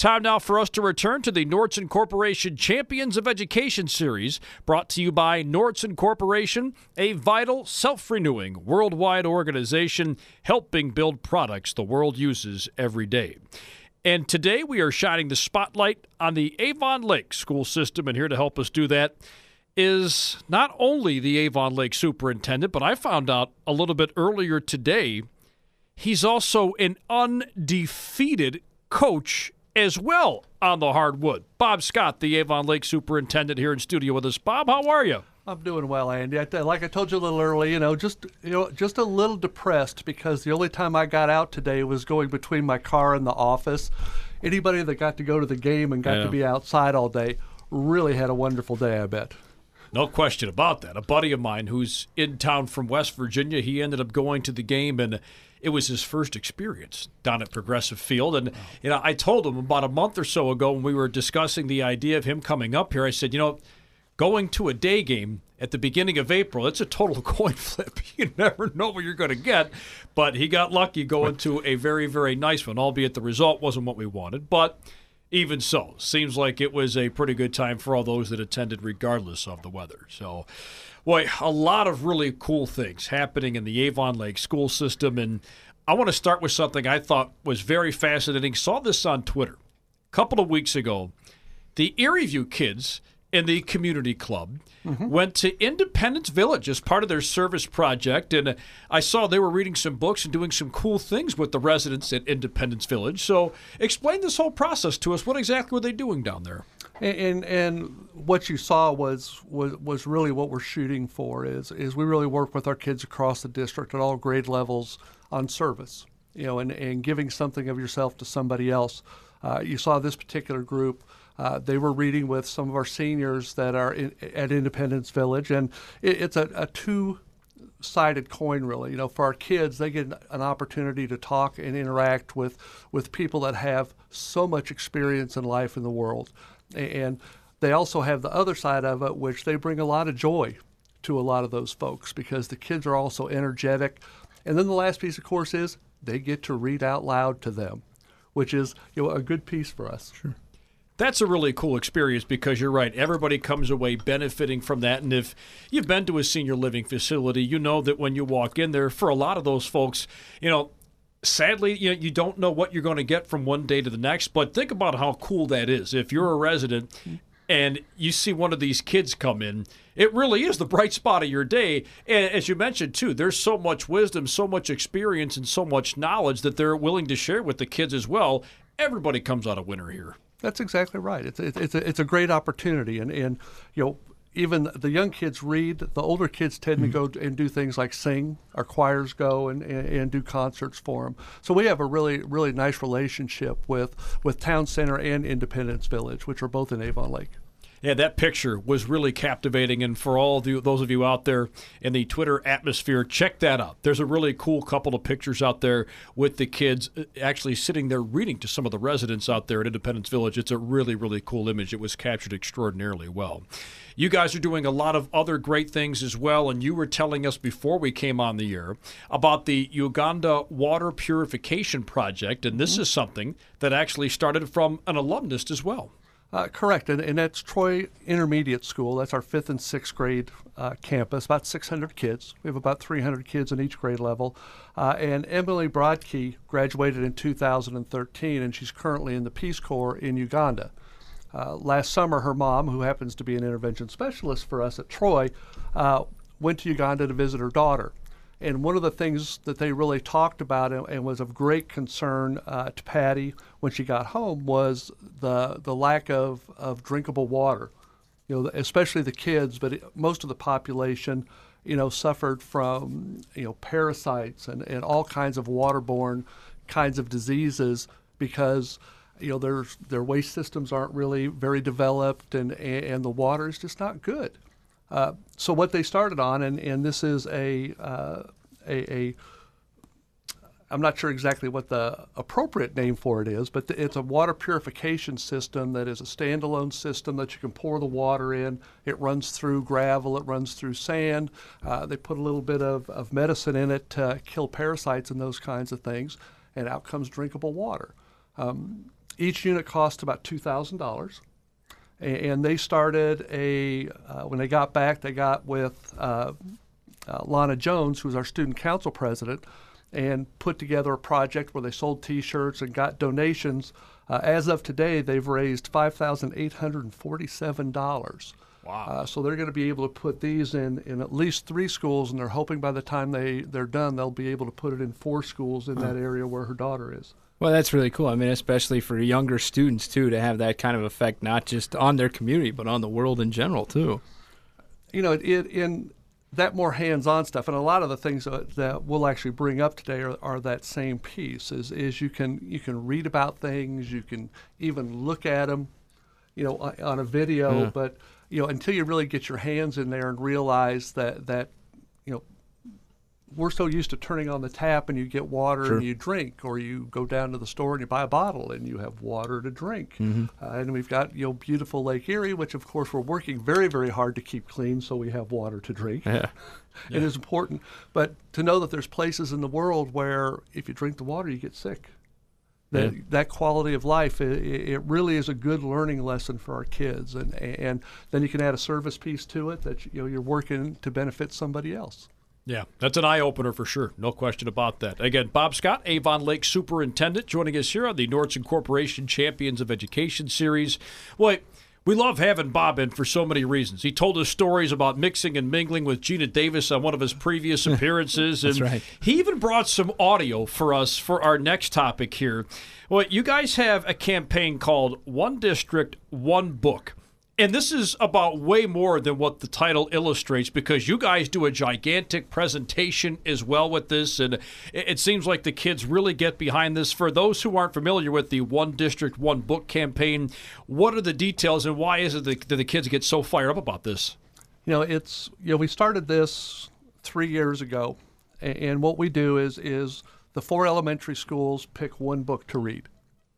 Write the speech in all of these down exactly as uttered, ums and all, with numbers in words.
Time now for us to return to the Nordson Corporation Champions of Education series, brought to you by Nordson Corporation, a vital, self-renewing, worldwide organization helping build products the world uses every day. And today we are shining the spotlight on the Avon Lake school system, and here to help us do that is not only the Avon Lake superintendent, but I found out a little bit earlier today, he's also an undefeated coach as well on the hardwood. Bob Scott, the Avon Lake superintendent, here in studio with us. Bob, how are you? I'm doing well, Andy. I, like I told you a little early, you know, just you know, just a little depressed because the only time I got out today was going between my car and the office. Anybody that got to go to the game and got yeah. to be outside all day really had a wonderful day, I bet. No question about that. A buddy of mine who's in town from West Virginia, he ended up going to the game, and it was his first experience down at Progressive Field. And, you know, I told him about a month or so ago when we were discussing the idea of him coming up here, I said, you know, going to a day game at the beginning of April, it's a total coin flip. You never know what you're going to get. But he got lucky going to a very, very nice one, albeit the result wasn't what we wanted. But even so, seems like it was a pretty good time for all those that attended regardless of the weather. So, boy, a lot of really cool things happening in the Avon Lake school system. And I want to start with something I thought was very fascinating. Saw this on Twitter a couple of weeks ago. The Erie View kids in the community club mm-hmm. went to Independence Village as part of their service project. And I saw they were reading some books and doing some cool things with the residents at Independence Village. So explain this whole process to us. What exactly were they doing down there? And, and and what you saw was, was was really what we're shooting for is is we really work with our kids across the district at all grade levels on service, you know, and, and giving something of yourself to somebody else. Uh, you saw this particular group. Uh, they were reading with some of our seniors that are in, at Independence Village, and it, it's a, a two-sided coin, really. You know, for our kids, they get an opportunity to talk and interact with with people that have so much experience in life in the world. And they also have the other side of it, which they bring a lot of joy to a lot of those folks because the kids are also energetic. And then the last piece, of course, is they get to read out loud to them, which is, you know, a good piece for us. Sure. That's a really cool experience because you're right. Everybody comes away benefiting from that. And if you've been to a senior living facility, you know that when you walk in there, for a lot of those folks, you know, sadly, you know, you don't know what you're going to get from one day to the next. But think about how cool that is. If you're a resident and you see one of these kids come in, it really is the bright spot of your day. And as you mentioned, too, there's so much wisdom, so much experience, and so much knowledge that they're willing to share with the kids as well. Everybody comes out a winner here. That's exactly right. It's it's it's a, it's a great opportunity, and and you know, even the young kids read. The older kids tend mm-hmm. to go and do things like sing. Our choirs go and, and, and do concerts for them. So we have a really really nice relationship with with Town Center and Independence Village, which are both in Avon Lake. Yeah, that picture was really captivating, and for all of you, those of you out there in the Twitter atmosphere, check that out. There's a really cool couple of pictures out there with the kids actually sitting there reading to some of the residents out there at Independence Village. It's a really, really cool image. It was captured extraordinarily well. You guys are doing a lot of other great things as well, and you were telling us before we came on the air about the Uganda Water Purification Project, and this mm-hmm. is something that actually started from an alumnus as well. Uh, correct, and, and that's Troy Intermediate School. That's our fifth and sixth grade uh, campus, about six hundred kids. We have about three hundred kids in each grade level. Uh, and Emily Brodkey graduated in two thousand thirteen, and she's currently in the Peace Corps in Uganda. Uh, last summer, her mom, who happens to be an intervention specialist for us at Troy, uh, went to Uganda to visit her daughter. And one of the things that they really talked about and, and was of great concern uh, to Patty when she got home was the the lack of, of drinkable water. You know, especially the kids, but it, most of the population, you know, suffered from, you know, parasites and, and all kinds of waterborne kinds of diseases because, you know, their their waste systems aren't really very developed and, and the water is just not good. Uh, so what they started on, and, and this is a, uh, a, a, I'm not sure exactly what the appropriate name for it is, but it's a water purification system that is a standalone system that you can pour the water in. It runs through gravel, it runs through sand. Uh, they put a little bit of, of medicine in it to kill parasites and those kinds of things, and out comes drinkable water. Um, each unit cost about two thousand dollars. And they started a, uh, when they got back, they got with uh, uh, Lana Jones, who's our student council president, and put together a project where they sold T-shirts and got donations. Uh, as of today, they've raised five thousand eight hundred forty-seven dollars. Wow. Uh, so they're going to be able to put these in, in at least three schools, and they're hoping by the time they, they're done, they'll be able to put it in four schools in that area where her daughter is. Well, that's really cool. I mean, especially for younger students, too, to have that kind of effect, not just on their community, but on the world in general, too. You know, it, it, in that more hands-on stuff, and a lot of the things that, that we'll actually bring up today are, are that same piece, is, is you can you can read about things, you can even look at them, you know, on, on a video, yeah. but, you know, until you really get your hands in there and realize that, that you know, we're so used to turning on the tap and you get water Sure. and you drink, or you go down to the store and you buy a bottle and you have water to drink. Mm-hmm. Uh, and we've got, you know, beautiful Lake Erie, which of course we're working very, very hard to keep clean so we have water to drink. Yeah. It is important. But to know that there's places in the world where if you drink the water, you get sick. That, Yeah. that quality of life, it, it really is a good learning lesson for our kids. And, and then you can add a service piece to it that, you know, you're working to benefit somebody else. Yeah, that's an eye-opener for sure. No question about that. Again, Bob Scott, Avon Lake Superintendent, joining us here on the Nordson Corporation Champions of Education Series. Well, we love having Bob in for so many reasons. He told us stories about mixing and mingling with Gina Davis on one of his previous appearances. That's and right. He even brought some audio for us for our next topic here. Well, you guys have a campaign called One District, One Book. And this is about way more than what the title illustrates, because you guys do a gigantic presentation as well with this, and it seems like the kids really get behind this. For those who aren't familiar with the One District, One Book campaign, what are the details, and why is it that the kids get so fired up about this? You know, it's, you know, we started this three years ago, and, and what we do is is the four elementary schools pick one book to read.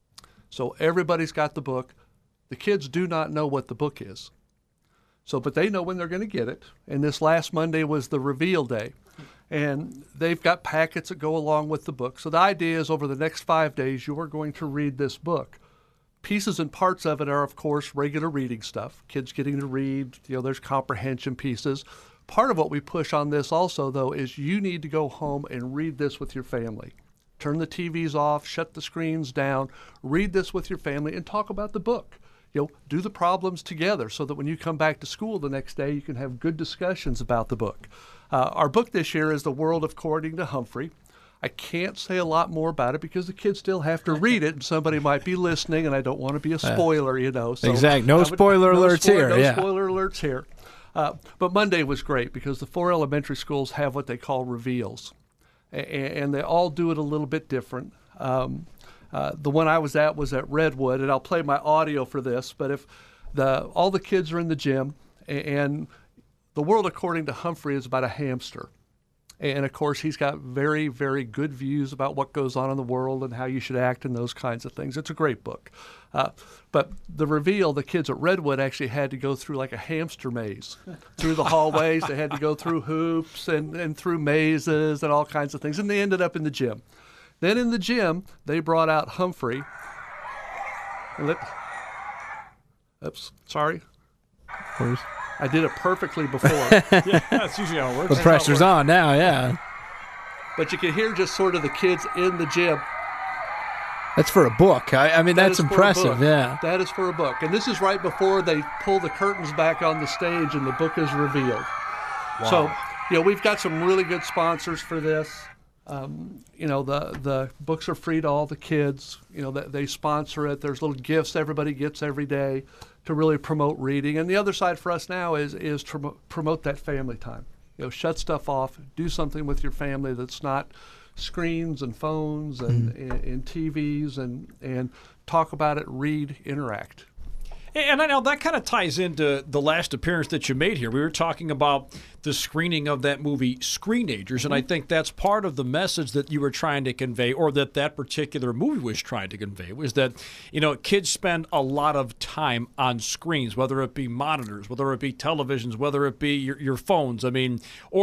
So everybody's got the book. The kids do not know what the book is. So, but they know when they're going to get it. And this last Monday was the reveal day. And they've got packets that go along with the book. So the idea is over the next five days, you are going to read this book. Pieces and parts of it are, of course, regular reading stuff. Kids getting to read, you know, there's comprehension pieces. Part of what we push on this also, though, is you need to go home and read this with your family. Turn the T Vs off, shut the screens down, read this with your family, and talk about the book. You know, do the problems together so that when you come back to school the next day, you can have good discussions about the book. Uh, our book this year is The World According to Humphrey. I can't say a lot more about it because the kids still have to read it, and somebody might be listening, and I don't want to be a spoiler, you know. So exactly. No would, spoiler no alerts spoil, here. No yeah. spoiler alerts here. Uh, but Monday was great because the four elementary schools have what they call reveals, and, and they all do it a little bit different. Um, Uh, the one I was at was at Redwood, and I'll play my audio for this, but if the all the kids are in the gym, and The World According to Humphrey is about a hamster. And, of course, he's got very, very good views about what goes on in the world and how you should act and those kinds of things. It's a great book. Uh, but the reveal, the kids at Redwood actually had to go through like a hamster maze through the hallways. They had to go through hoops and, and through mazes and all kinds of things, and they ended up in the gym. Then in the gym, they brought out Humphrey. And let, oops, sorry. Where's, I did it perfectly before. Yeah, that's usually how it works. the pressure's on now, yeah. But you can hear just sort of the kids in the gym. That's for a book. I, I mean, That that's is for a impressive, book. yeah. That is for a book. And this is right before they pull the curtains back on the stage and the book is revealed. Wow. So, you know, we've got some really good sponsors for this. Um, you know, the, the books are free to all the kids. You know, they, they sponsor it. There's little gifts everybody gets every day to really promote reading. And the other side for us now is is to promote that family time. You know, shut stuff off. Do something with your family that's not screens and phones and, mm. and, and T Vs, and, and talk about it, read, interact. And I know that kind of ties into the last appearance that you made here. We were talking about the screening of that movie Screenagers, and I think that's part of the message that you were trying to convey, or that that particular movie was trying to convey, was that, you know, kids spend a lot of time on screens, whether it be monitors, whether it be televisions, whether it be your, your phones, I mean, or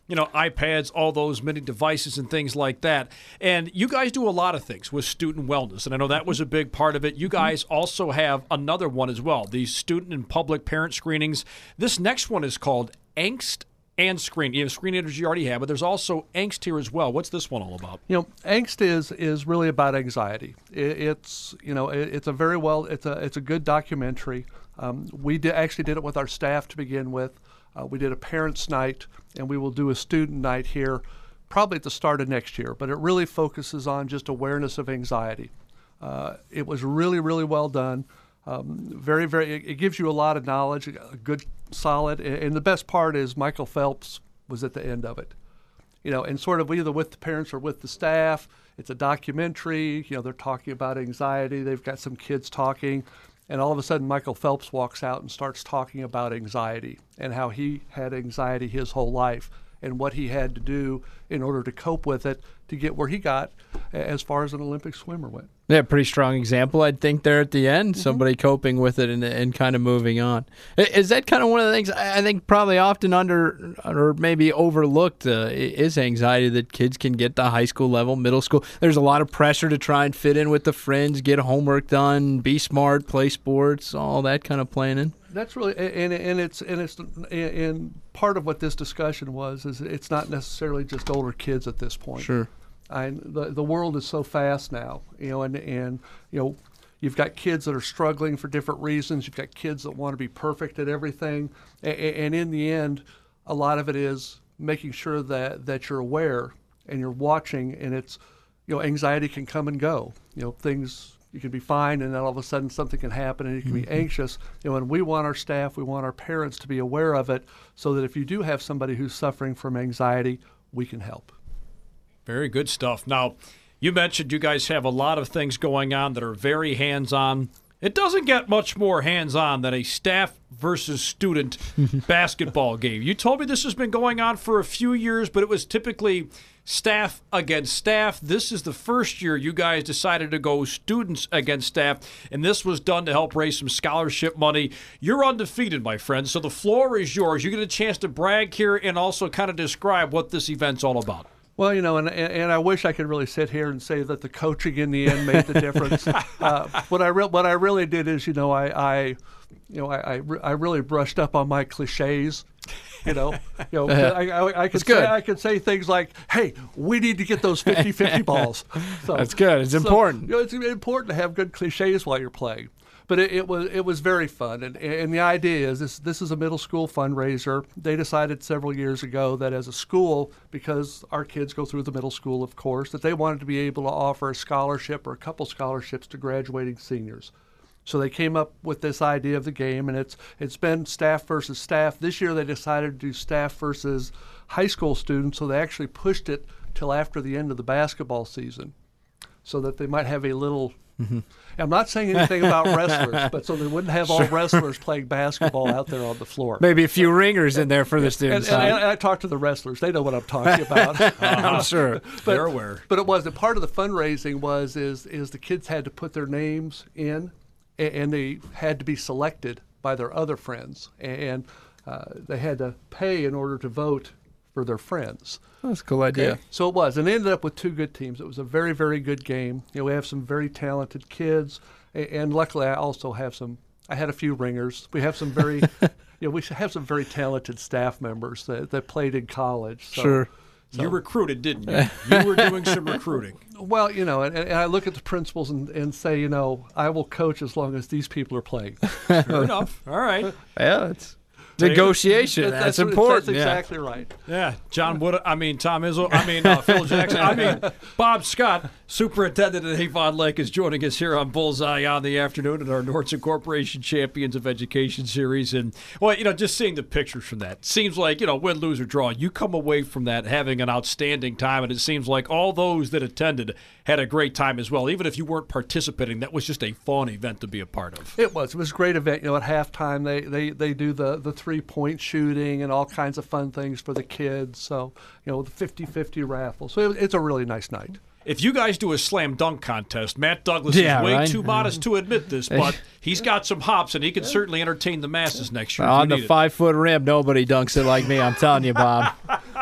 you know, iPads, all those many devices and things like that. And you guys do a lot of things with student wellness, and I know that was a big part of it. You guys also have another one as well, the student and public parent screenings. This next one is called Angst and Screen. You know, Screen Energy you already have, but there's also Angst here as well. What's this one all about? You know, Angst is is really about anxiety. It, it's you know, it, it's a very well, it's a it's a good documentary. Um, we did, actually did it with our staff to begin with. Uh, we did a parents' night, and we will do a student night here probably at the start of next year. But it really focuses on just awareness of anxiety. Uh, it was really, really well done. Um, very, very, it, it gives you a lot of knowledge, a good, solid, and, and the best part is Michael Phelps was at the end of it. You know, and sort of either with the parents or with the staff. It's a documentary. You know, they're talking about anxiety. They've got some kids talking. And all of a sudden, Michael Phelps walks out and starts talking about anxiety and how he had anxiety his whole life and what he had to do in order to cope with it to get where he got as far as an Olympic swimmer went. Yeah, pretty strong example, I'd think, there at the end. Mm-hmm. Somebody coping with it and, and kind of moving on. Is that kind of one of the things I think probably often under or maybe overlooked uh, is anxiety that kids can get to high school level, middle school? There's a lot of pressure to try and fit in with the friends, get homework done, be smart, play sports, all that kind of playing in. That's really, and, and it's and it's and part of what this discussion was is it's not necessarily just older kids at this point. Sure. I, the the world is so fast now, you know, and and you know, you've got kids that are struggling for different reasons. You've got kids that want to be perfect at everything, and, and in the end, a lot of it is making sure that that you're aware and you're watching, and it's, you know, anxiety can come and go. You know, things. You can be fine, and then all of a sudden something can happen, and you can be anxious. You know, and we want our staff, we want our parents to be aware of it, so that if you do have somebody who's suffering from anxiety, we can help. Very good stuff. Now, you mentioned you guys have a lot of things going on that are very hands-on. It doesn't get much more hands-on than a staff versus student basketball game. You told me this has been going on for a few years, but it was typically staff against staff. This is the first year you guys decided to go students against staff, and this was done to help raise some scholarship money. You're undefeated, my friend, so the floor is yours. You get a chance to brag here and also kind of describe what this event's all about. Well, you know, and and I wish I could really sit here and say that the coaching in the end made the difference. uh, what I re- what I really did is, you know, I, I you know, I, I, re- I really brushed up on my cliches. You know, you know, I, I, I could say good. I could say things like, "Hey, we need to get those fifty-fifty balls." So, That's good. It's so, important. You know, it's important to have good cliches while you're playing. But it, it was it was very fun, and and the idea is this this is a middle school fundraiser. They decided several years ago that as a school, because our kids go through the middle school, of course, that they wanted to be able to offer a scholarship or a couple scholarships to graduating seniors. So they came up with this idea of the game, and it's it's been staff versus staff. This year they decided to do staff versus high school students, so they actually pushed it till after the end of the basketball season, so that they might have a little. Mm-hmm. I'm not saying anything about wrestlers, but so they wouldn't have all wrestlers playing basketball out there on the floor. Maybe a few ringers in there for the students. And, and, and I talked to the wrestlers; they know what I'm talking about. uh-huh. I'm sure but, they're aware. But it wasn't part of the fundraising. Was is is the kids had to put their names in, and, and they had to be selected by their other friends, and uh, they had to pay in order to vote for their friends. That's a cool idea. Okay. So it was, and they ended up with two good teams. It was a very, very good game. You know, we have some very talented kids, and, and luckily I also have some. I had a few ringers. We have some very, you know, we have some very talented staff members that, that played in college. So, sure. So. You recruited, didn't you? You were doing some recruiting. Well, you know, and, and I look at the principals and, and say, you know, I will coach as long as these people are playing. Fair enough. All right. Yeah, it's. Negotiation. That's, that's important. That's exactly yeah. right. Yeah. John Wood. I mean, Tom Izzo. I mean, uh, Phil Jackson. I mean, Bob Scott, superintendent at Avon Lake, is joining us here on Bullseye on the afternoon in our Nordson Corporation Champions of Education series. And, well, you know, just seeing the pictures from that, seems like, you know, win, lose, or draw, you come away from that having an outstanding time. And it seems like all those that attended had a great time as well. Even if you weren't participating, that was just a fun event to be a part of. It was. It was a great event. You know, at halftime, they, they, they do the, the three-point shooting and all kinds of fun things for the kids. So, you know, the fifty-fifty raffle. So it, it's a really nice night. If you guys do a slam dunk contest, Matt Douglas yeah, is way right? too modest to admit this, but he's got some hops, and he can certainly entertain the masses next year. On the five-foot rim, nobody dunks it like me. I'm telling you, Bob.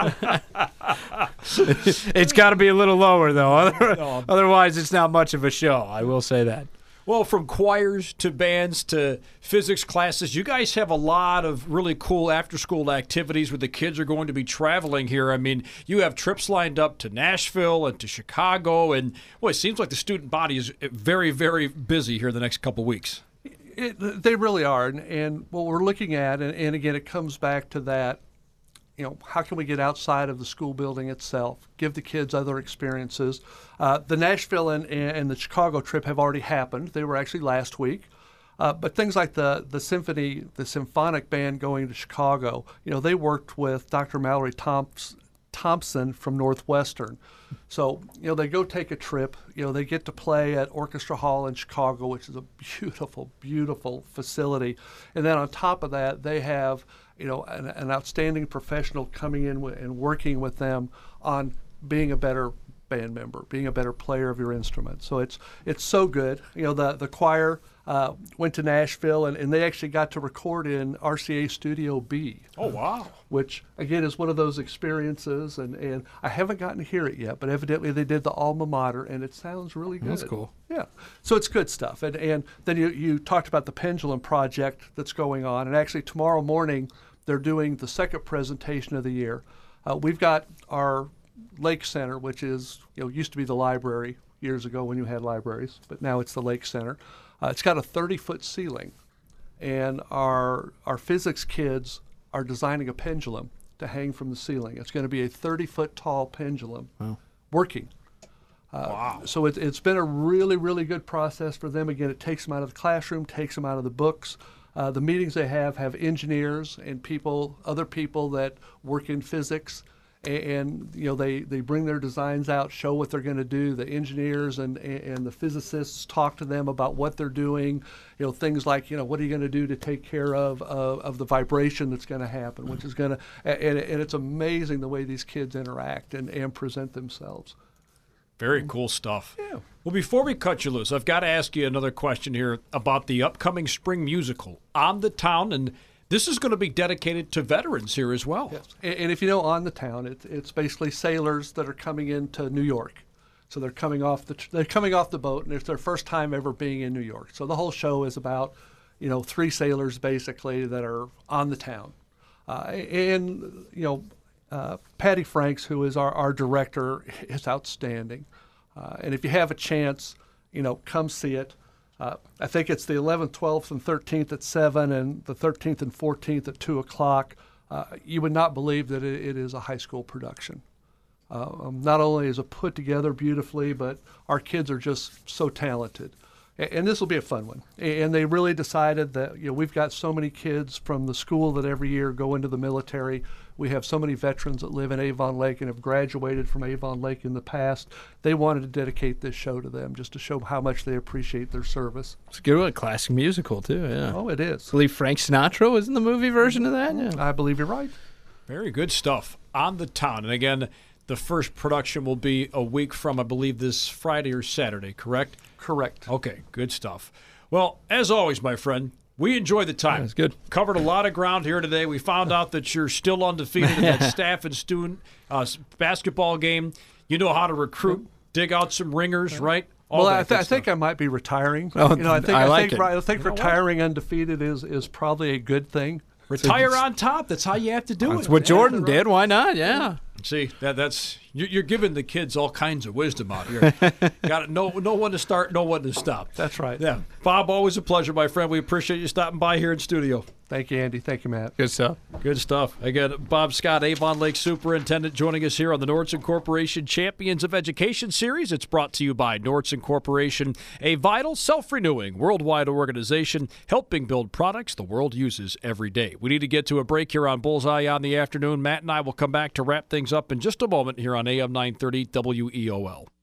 It's got to be a little lower, though. Other- No. Otherwise, it's not much of a show. I will say that. Well, from choirs to bands to physics classes, you guys have a lot of really cool after-school activities where the kids are going to be traveling here. I mean, you have trips lined up to Nashville and to Chicago, and well, it seems like the student body is very, very busy here the next couple weeks. It, they really are, and, and what we're looking at, and, and again, it comes back to that, you know, how can we get outside of the school building itself, give the kids other experiences. Uh, the Nashville and, and the Chicago trip have already happened. They were actually last week. Uh, but things like the, the symphony, the symphonic band going to Chicago, you know, they worked with Doctor Mallory Thompson, Thompson from Northwestern. So, you know, they go take a trip. You know, they get to play at Orchestra Hall in Chicago, which is a beautiful, beautiful facility. And then on top of that, they have, you know, an, an outstanding professional coming in w- and working with them on being a better band member, being a better player of your instrument. So it's it's so good. You know, the the choir uh, went to Nashville, and, and they actually got to record in R C A Studio B. Oh, wow. Which, again, is one of those experiences, and, and I haven't gotten to hear it yet, but evidently they did the alma mater, and it sounds really good. That's cool. Yeah. So it's good stuff. And and then you, you talked about the Pendulum Project that's going on, and actually tomorrow morning they're doing the second presentation of the year. Uh, we've got our Lake Center, which is, you know, used to be the library years ago when you had libraries, but now it's the Lake Center. Uh, it's got a thirty-foot ceiling, and our our physics kids are designing a pendulum to hang from the ceiling. It's going to be a thirty-foot tall pendulum Wow. working. Uh, Wow. So it, it's been a really, really good process for them. Again, it takes them out of the classroom, takes them out of the books. Uh, the meetings they have have engineers and people, other people that work in physics, and, and you know they, they bring their designs out, show what they're going to do. The engineers and, and the physicists talk to them about what they're doing. You know, things like, you know, what are you going to do to take care of of, of the vibration that's going to happen, which is going to, and, and it's amazing the way these kids interact and, and present themselves. Very cool stuff. Yeah. Well, before we cut you loose, I've got to ask you another question here about the upcoming spring musical, On the Town, and this is going to be dedicated to veterans here as well. Yes. And, and if you know On the Town, it, it's basically sailors that are coming into New York. So they're coming off the they're coming off the boat, and it's their first time ever being in New York. So the whole show is about, you know, three sailors basically that are on the town, uh, and you know. Uh, Patty Franks, who is our, our director, is outstanding. Uh, and if you have a chance, you know, come see it. Uh, I think it's the eleventh, twelfth, and thirteenth at seven, and the thirteenth and fourteenth at two o'clock. Uh, you would not believe that it, it is a high school production. Uh, um, not only is it put together beautifully, but our kids are just so talented. And this will be a fun one. And they really decided that, you know, we've got so many kids from the school that every year go into the military. We have so many veterans that live in Avon Lake and have graduated from Avon Lake in the past. They wanted to dedicate this show to them just to show how much they appreciate their service. It's a good one. Classic musical, too, yeah. Oh, it is. I believe Frank Sinatra was in the movie version of that. Yeah. I believe you're right. Very good stuff. On the Town. And again, the first production will be a week from, I believe, this Friday or Saturday, correct? Correct. Okay, good stuff. Well, as always, my friend, we enjoyed the time. That's good. Covered a lot of ground here today. We found out that you're still undefeated in that staff and student uh, basketball game. You know how to recruit, dig out some ringers, right? All Well, that I, th- good I think stuff. I might be retiring. Oh, you know, I think I I, like think, it. I think You know what? retiring undefeated is, is probably a good thing. Retire on top. That's how you have to do That's it. what Yeah. Jordan did. Why not? Yeah. See, that that's you- you're giving the kids all kinds of wisdom out here. Got it. No, no one to start, no one to stop. That's right. Yeah, Bob, always a pleasure, my friend. We appreciate you stopping by here in studio. Thank you, Andy. Thank you, Matt. Good stuff. Good stuff. Again, Bob Scott, Avon Lake Superintendent, joining us here on the Nordson Corporation Champions of Education Series. It's brought to you by Nordson Corporation, a vital, self-renewing, worldwide organization helping build products the world uses every day. We need to get to a break here on Bullseye on the afternoon. Matt and I will come back to wrap things up in just a moment here on A M nine thirty W E O L.